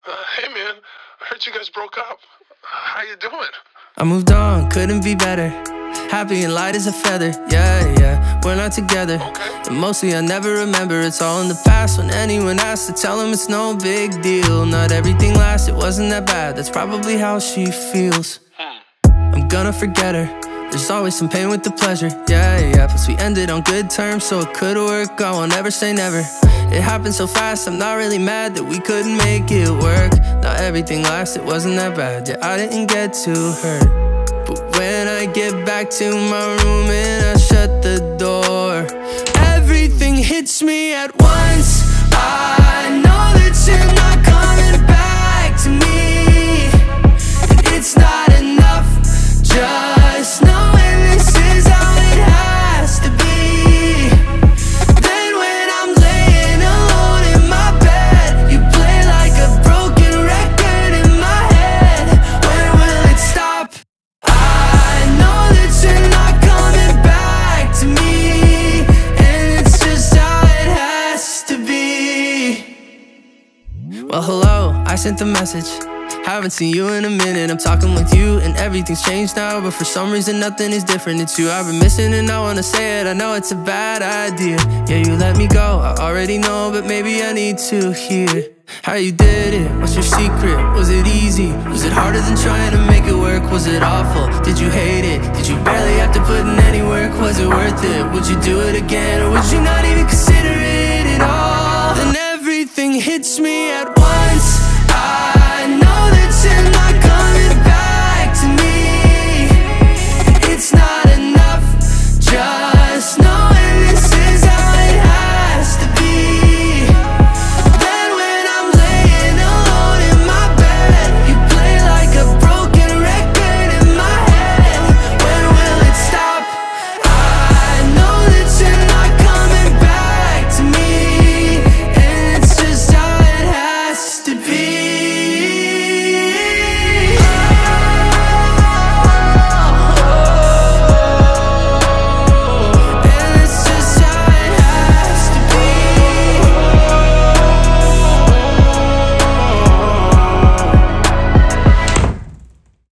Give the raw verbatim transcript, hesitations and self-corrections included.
Uh, hey man, I heard you guys broke up. How you doing? I moved on, couldn't be better. Happy and light as a feather, yeah, yeah. We're not together, Okay. and mostly I never remember. It's all in the past. When anyone asks, to tell them it's no big deal. Not everything lasts, it wasn't that bad. That's probably how she feels. I'm gonna forget her. There's always some pain with the pleasure, yeah, yeah. Plus we ended on good terms, so it could work. I won't ever say never. It happened so fast, I'm not really mad that we couldn't make it work. Not everything lasts, it wasn't that bad. Yeah, I didn't get too hurt. But when I get back to my room and I shut the door, everything hits me at once. I know that you're not coming back to me, and it's not enough just knowing this is how it has to be. Then when I'm laying alone in my bed, you play like a broken record in my head. When will it stop? I know that you're not coming back to me, and it's just how it has to be. Well, hello, I sent the message. Haven't seen you in a minute. I'm talking with you and everything's changed now, but for some reason nothing is different. It's you I've been missing and I wanna say it. I know it's a bad idea. Yeah, you let me go, I already know, but maybe I need to hear how you did it. What's your secret? Was it easy? Was it harder than trying to make it work? Was it awful? Did you hate it? Did you barely have to put in any work? Was it worth it? Would you do it again, or would you not even consider it at all? Then everything hits me at